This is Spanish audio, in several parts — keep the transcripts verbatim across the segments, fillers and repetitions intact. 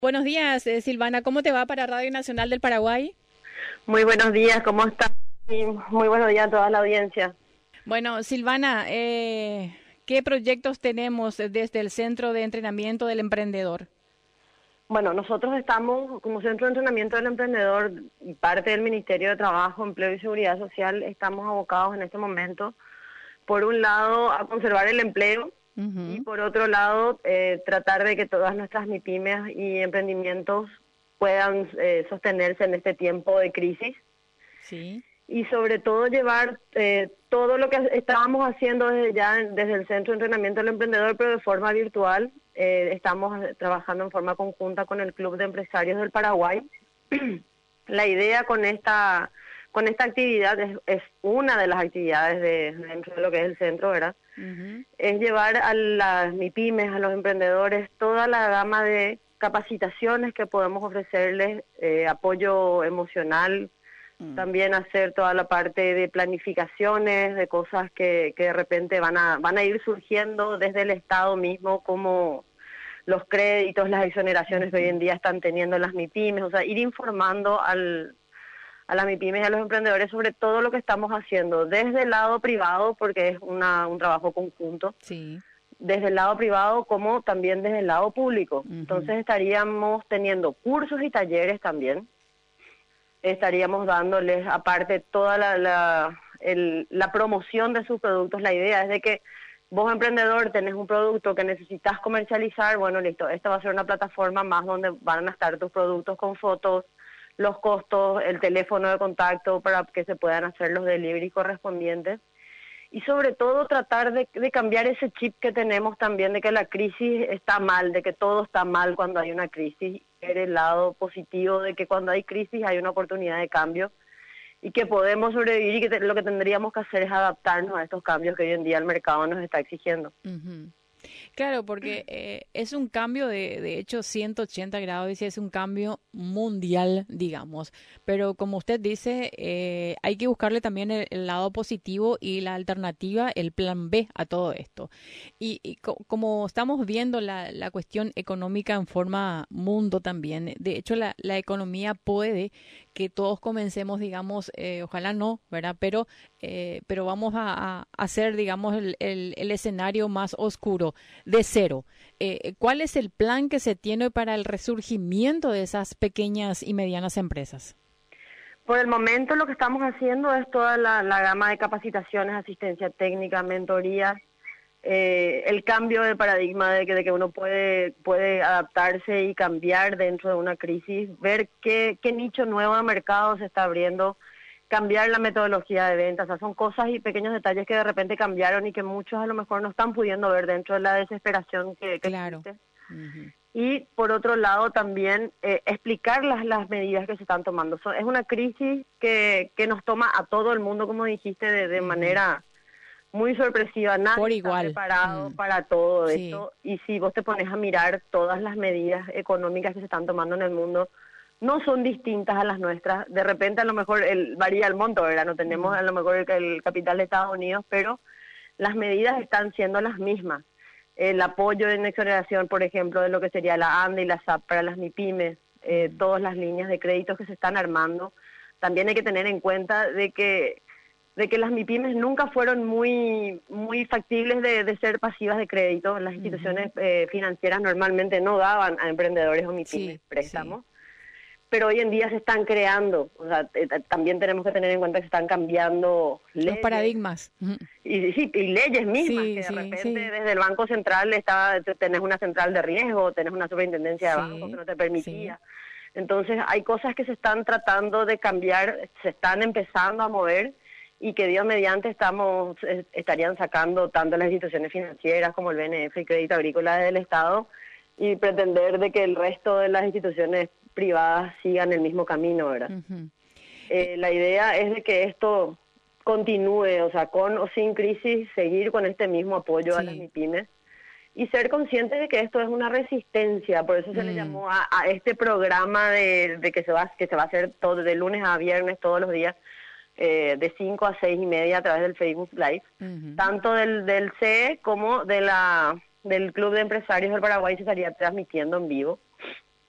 Buenos días, eh, Silvana. ¿Cómo te va para Radio Nacional del Paraguay? Muy buenos días, ¿cómo estás? Y muy buenos días a toda la audiencia. Bueno, Silvana, eh, ¿qué proyectos tenemos desde el Centro de Entrenamiento del Emprendedor? Bueno, nosotros estamos como Centro de Entrenamiento del Emprendedor y parte del Ministerio de Trabajo, Empleo y Seguridad Social, estamos abocados en este momento, por un lado, a conservar el empleo uh-huh. y por otro lado, eh, tratar de que todas nuestras MIPYMES y emprendimientos puedan eh, sostenerse en este tiempo de crisis. Sí. Y sobre todo llevar eh, todo lo que estábamos haciendo desde ya desde el Centro de Entrenamiento del Emprendedor, pero de forma virtual. Eh, estamos trabajando en forma conjunta con el Club de Empresarios del Paraguay. La idea con esta con esta actividad es, es una de las actividades de, dentro de lo que es el centro, ¿verdad? Uh-huh. Es llevar a las MIPYMES, a los emprendedores, toda la gama de capacitaciones que podemos ofrecerles, eh, apoyo emocional, también hacer toda la parte de planificaciones, de cosas que, que de repente van a van a ir surgiendo desde el Estado mismo, como los créditos, las exoneraciones que hoy en día están teniendo las MIPYMES, o sea, ir informando al, a las MIPYMES y a los emprendedores sobre todo lo que estamos haciendo, desde el lado privado, porque es una un trabajo conjunto, sí. desde el lado privado como también desde el lado público. Uh-huh. Entonces estaríamos teniendo cursos y talleres también, estaríamos dándoles aparte toda la, la, el, la promoción de sus productos. La idea es de que vos, emprendedor, tenés un producto que necesitas comercializar, bueno, listo, esta va a ser una plataforma más donde van a estar tus productos con fotos, los costos, el teléfono de contacto para que se puedan hacer los delivery correspondientes. Y sobre todo tratar de, de cambiar ese chip que tenemos también de que la crisis está mal, de que todo está mal cuando hay una crisis, ver el lado positivo de que cuando hay crisis hay una oportunidad de cambio y que podemos sobrevivir y que te, lo que tendríamos que hacer es adaptarnos a estos cambios que hoy en día el mercado nos está exigiendo. Uh-huh. Claro, porque eh, es un cambio de, de hecho, ciento ochenta grados y es un cambio mundial, digamos. Pero como usted dice, eh, hay que buscarle también el, el lado positivo y la alternativa, el plan B a todo esto. Y, y co- como estamos viendo la, la cuestión económica en forma mundo también, de hecho, la, la economía puede que todos comencemos, digamos, eh, ojalá no, ¿verdad? Pero, eh, pero vamos a, a hacer, digamos, el, el, el escenario más oscuro de cero. Eh, ¿Cuál es el plan que se tiene para el resurgimiento de esas pequeñas y medianas empresas? Por el momento lo que estamos haciendo es toda la, la gama de capacitaciones, asistencia técnica, mentorías, eh, el cambio de paradigma de que, de que uno puede puede adaptarse y cambiar dentro de una crisis, ver qué, qué nicho nuevo de mercado se está abriendo, cambiar la metodología de ventas. O sea, son cosas y pequeños detalles que de repente cambiaron y que muchos a lo mejor no están pudiendo ver dentro de la desesperación que, que claro. existe. Uh-huh. Y por otro lado también eh, explicar las, las medidas que se están tomando. So, es una crisis que, que nos toma a todo el mundo, como dijiste, de, de uh-huh. manera muy sorpresiva. Nadie por está igual. preparado uh-huh. para todo sí. esto. Y si vos te pones a mirar todas las medidas económicas que se están tomando en el mundo, no son distintas a las nuestras. De repente a lo mejor el, varía el monto, ¿verdad? No tenemos uh-huh. a lo mejor el, el capital de Estados Unidos, pero las medidas están siendo las mismas. El apoyo en exoneración, por ejemplo, de lo que sería la ANDE y la S A P para las MIPYMES, eh, uh-huh. todas las líneas de créditos que se están armando. También hay que tener en cuenta de que de que las MIPYMES nunca fueron muy muy factibles de, de ser pasivas de crédito. Las instituciones uh-huh. eh, financieras normalmente no daban a emprendedores o MIPYMES sí, préstamos. Sí. Pero hoy en día se están creando, o sea, eh, también tenemos que tener en cuenta que se están cambiando leyes. Los paradigmas. Y, sí, y leyes mismas, sí, que de sí, repente sí. desde el Banco Central está, tenés una central de riesgo, tenés una superintendencia de sí, bancos que no te permitía. Sí. Entonces hay cosas que se están tratando de cambiar, se están empezando a mover y que Dios mediante estamos eh, estarían sacando tanto las instituciones financieras como el B N F y Crédito Agrícola del Estado y pretender de que el resto de las instituciones privadas sigan el mismo camino, ¿verdad? Uh-huh. Eh, la idea es de que esto continúe, o sea, con o sin crisis, seguir con este mismo apoyo sí. a las MIPYMES y ser conscientes de que esto es una resistencia, por eso se mm. le llamó a, a este programa de, de que se va que se va a hacer todo de lunes a viernes todos los días, eh, de cinco a seis y media a través del Facebook Live, uh-huh. tanto del, del C E como de la del Club de Empresarios del Paraguay se estaría transmitiendo en vivo.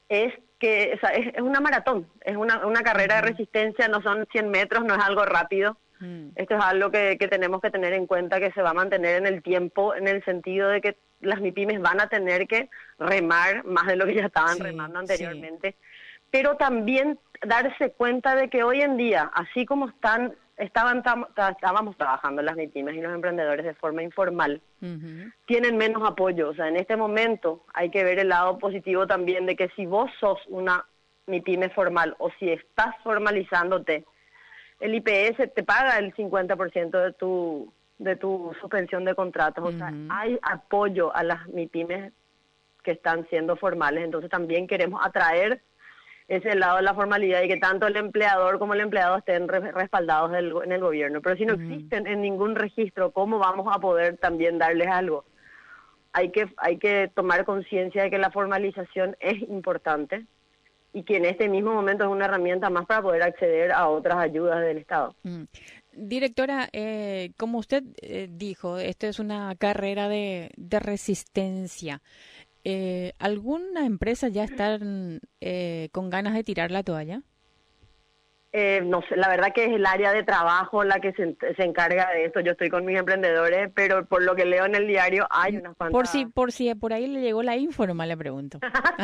es que o sea, es, es una maratón, es una, una carrera de resistencia, no son cien metros, no es algo rápido. Mm. Esto es algo que, que tenemos que tener en cuenta, que se va a mantener en el tiempo, en el sentido de que las MIPYMES van a tener que remar más de lo que ya estaban sí, remando anteriormente, sí. Pero también darse cuenta de que hoy en día, así como están estaban tam, estábamos trabajando las MIPYMES y los emprendedores de forma informal, uh-huh. tienen menos apoyo. O sea, en este momento hay que ver el lado positivo también de que si vos sos una MIPYME formal o si estás formalizándote, el I P S te paga el cincuenta por ciento de tu de tu suspensión de contratos. Uh-huh. O sea, hay apoyo a las MIPYMES que están siendo formales. Entonces también queremos atraer ese lado de la formalidad y que tanto el empleador como el empleado estén re- respaldados del, en el gobierno. Pero si no uh-huh. existen en ningún registro, ¿cómo vamos a poder también darles algo? Hay que, hay que tomar conciencia de que la formalización es importante y que en este mismo momento es una herramienta más para poder acceder a otras ayudas del Estado. Mm. Directora, eh, como usted eh, dijo, esto es una carrera de, de resistencia. Eh, ¿Alguna empresa ya está eh, con ganas de tirar la toalla? Eh, no sé, la verdad que es el área de trabajo la que se, se encarga de esto. Yo estoy con mis emprendedores, pero por lo que leo en el diario hay unas cuantas... Por si, por si por ahí le llegó la informa, le pregunto.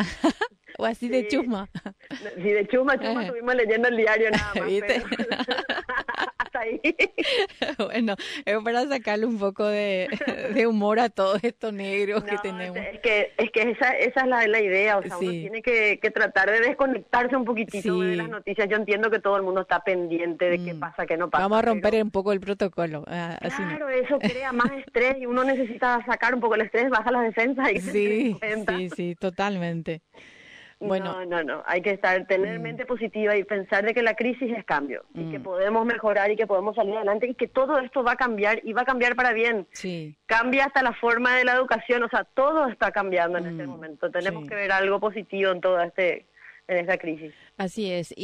O así sí. de chusma. Sí, de chusma, chusma estuvimos leyendo el diario nada más. ¿Viste? Pero... Hasta ahí. Bueno, es para sacarle un poco de, de humor a todos estos negros no, que tenemos. Es que, es que esa, esa es la, la idea, o sea, sí. uno tiene que, que tratar de desconectarse un poquitito sí. de las noticias. Yo entiendo que todo el mundo está pendiente de mm. qué pasa, qué no pasa. Vamos a romper pero... un poco el protocolo. Ah, así claro, no. eso crea más estrés y uno necesita sacar un poco el estrés, baja las defensas y sí, sí, sí, totalmente. Bueno, no, no, no, hay que estar, tener mm. mente positiva y pensar de que la crisis es cambio, mm. y que podemos mejorar y que podemos salir adelante y que todo esto va a cambiar y va a cambiar para bien. Sí. Cambia hasta la forma de la educación, o sea, todo está cambiando en mm. este momento. Tenemos sí. que ver algo positivo en toda este en esta crisis. Así es,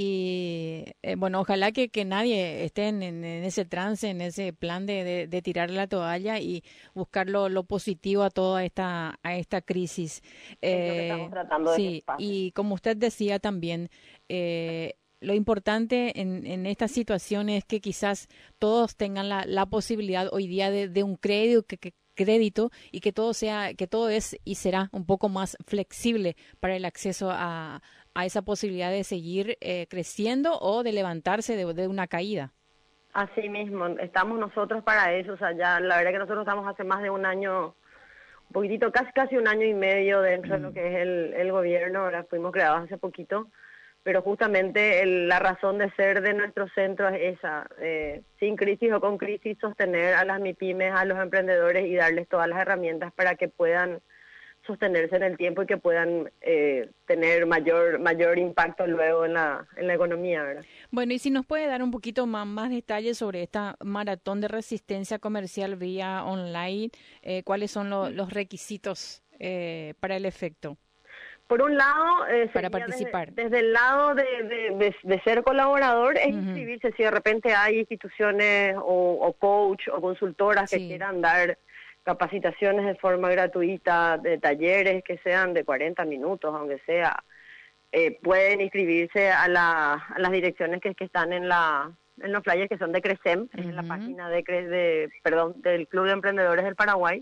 y eh, bueno, ojalá que, que nadie esté en, en, en ese trance, en ese plan de, de, de tirar la toalla y buscar lo, lo positivo a toda esta a esta crisis. Eh, es lo que estamos tratando sí, de y como usted decía también, eh, lo importante en, en esta situación es que quizás todos tengan la, la posibilidad hoy día de, de un crédito que, que crédito y que todo sea, que todo es y será un poco más flexible para el acceso a, a esa posibilidad de seguir eh, creciendo o de levantarse de, de una caída. Así mismo, estamos nosotros para eso, o sea, ya la verdad que nosotros estamos hace más de un año, un poquitito, casi casi un año y medio dentro mm. de lo que es el, el gobierno, ahora fuimos creados hace poquito, pero justamente el, la razón de ser de nuestro centro es esa, eh, sin crisis o con crisis, sostener a las MIPYMES, a los emprendedores y darles todas las herramientas para que puedan sostenerse en el tiempo y que puedan eh, tener mayor mayor impacto luego en la en la economía, ¿verdad? Bueno, y si nos puede dar un poquito más, más detalles sobre esta maratón de resistencia comercial vía online, eh, ¿cuáles son lo, los requisitos eh, para el efecto? Por un lado, eh, para participar. Desde, desde el lado de, de, de, de ser colaborador, es uh-huh. inscribirse. Si de repente hay instituciones o, o coach o consultoras que sí. quieran dar capacitaciones de forma gratuita, de talleres que sean de cuarenta minutos, aunque sea, eh, pueden inscribirse a, la, a las direcciones que, que están en la en los flyers que son de CRECEM, uh-huh. en la página de, de perdón del Club de Emprendedores del Paraguay.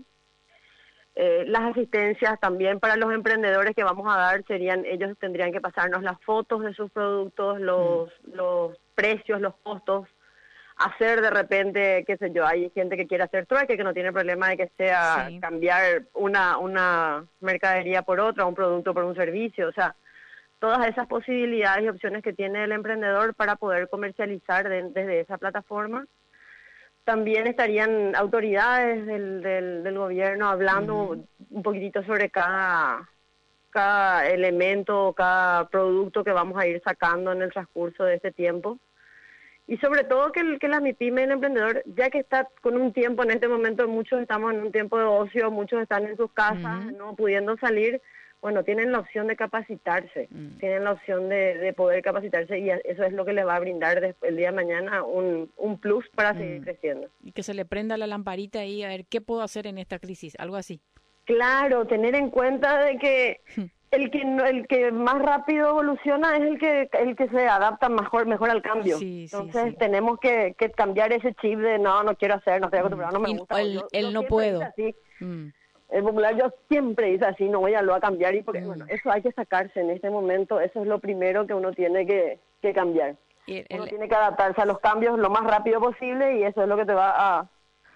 Eh, las asistencias también para los emprendedores que vamos a dar serían, ellos tendrían que pasarnos las fotos de sus productos, los, uh-huh. los precios, los costos, hacer de repente, qué sé yo, hay gente que quiere hacer trueque, que no tiene problema de que sea sí. cambiar una una mercadería por otra, un producto por un servicio, o sea, todas esas posibilidades y opciones que tiene el emprendedor para poder comercializar de, desde esa plataforma. También estarían autoridades del, del, del gobierno hablando uh-huh. un poquitito sobre cada, cada elemento, cada producto que vamos a ir sacando en el transcurso de este tiempo. Y sobre todo que, el, que la MIPYME, el emprendedor, ya que está con un tiempo en este momento, muchos estamos en un tiempo de ocio, muchos están en sus casas, uh-huh. no pudiendo salir, bueno, tienen la opción de capacitarse, uh-huh. tienen la opción de, de poder capacitarse y eso es lo que les va a brindar después, el día de mañana un, un plus para uh-huh. seguir creciendo. Y que se le prenda la lamparita ahí a ver qué puedo hacer en esta crisis, algo así. Claro, tener en cuenta de que el que no- el que más rápido evoluciona es el que el que se adapta mejor mejor al cambio. Sí, sí, Entonces sí. tenemos que, que cambiar ese chip de no, no quiero hacer, no estoy Mm. acostumbrado, no me Y gusta. O el, Yo, yo el no siempre hice puedo. así. Mm, El popular yo siempre hice así, no voy a lo a cambiar y porque bueno, mm. eso hay que sacarse en este momento, eso es lo primero que uno tiene que, que cambiar. Y el- Uno el- tiene que adaptarse a los cambios lo más rápido posible y eso es lo que te va a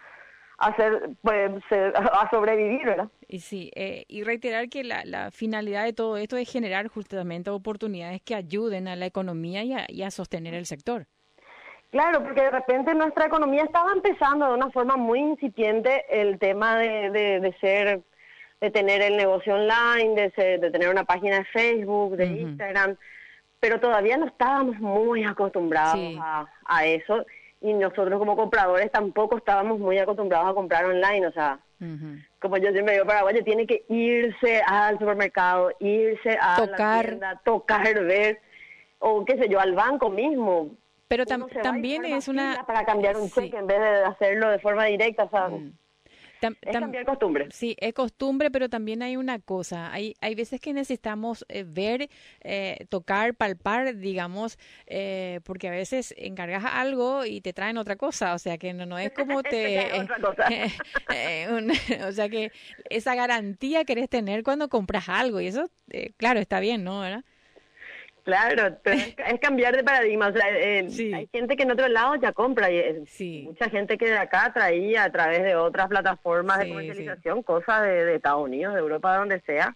hacer pues se- a sobrevivir, ¿verdad? Y sí, eh, y reiterar que la, la finalidad de todo esto es generar justamente oportunidades que ayuden a la economía y a, y a sostener el sector. Claro, porque de repente nuestra economía estaba empezando de una forma muy incipiente el tema de, de, de ser, de tener el negocio online, de, ser- de tener una página de Facebook, de Ujú. Instagram, pero todavía no estábamos muy acostumbrados Sí. a, a eso y nosotros como compradores tampoco estábamos muy acostumbrados a comprar online, o sea, Ujú. como yo siempre digo, Paraguay tiene que irse al supermercado, irse a Tocar. la tienda, tocar, ver, o qué sé yo, al banco mismo. Pero Uno tam- se va y también forma es una... fila para cambiar un Sí. cheque en vez de hacerlo de forma directa, o sea, Mm. Tam- es tam- cambiar costumbre. Sí, es costumbre, pero también hay una cosa. Hay, hay veces que necesitamos eh, ver, eh, tocar, palpar, digamos, eh, porque a veces encargas algo y te traen otra cosa. O sea que no, no es como Te te... traen eh, otra cosa. eh, un- o sea que esa garantía querés tener cuando compras algo y eso, eh, claro, está bien, ¿no? ¿Verdad? Claro, pero es, es cambiar de paradigma, o sea, eh, Sí. hay gente que en otro lado ya compra y eh, Sí. mucha gente que de acá traía a través de otras plataformas de Sí, sí. comercialización cosas de, de Estados Unidos, de Europa, de donde sea,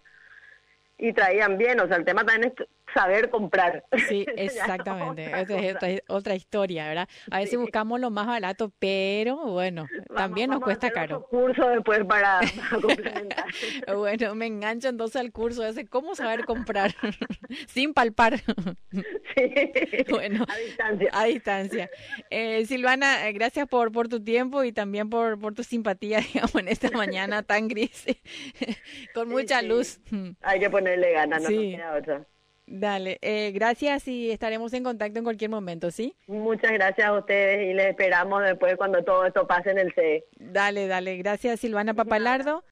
y traían bien, o sea, el tema también es saber comprar. Sí, Ya es exactamente. otra Esa es cosa. otra, otra historia, ¿verdad? A veces Sí. buscamos lo más barato, pero bueno, Vamos- también nos vamos a cuesta hacer caro. otro curso después para, para complementar. Bueno, me engancho entonces al curso ese, ¿cómo saber comprar sin palpar? Sí. Bueno, A distancia. a distancia. Eh, Silvana, eh, gracias por, por tu tiempo y también por, por tu simpatía, digamos, en esta mañana tan gris, con Sí, mucha sí. luz. Hay que ponerle ganas, no nos Sí. queda otra. Dale, eh, gracias y estaremos en contacto en cualquier momento, ¿sí? Muchas gracias a ustedes y les esperamos después cuando todo esto pase en el C E. Dale, dale. Gracias, Silvana Papalardo.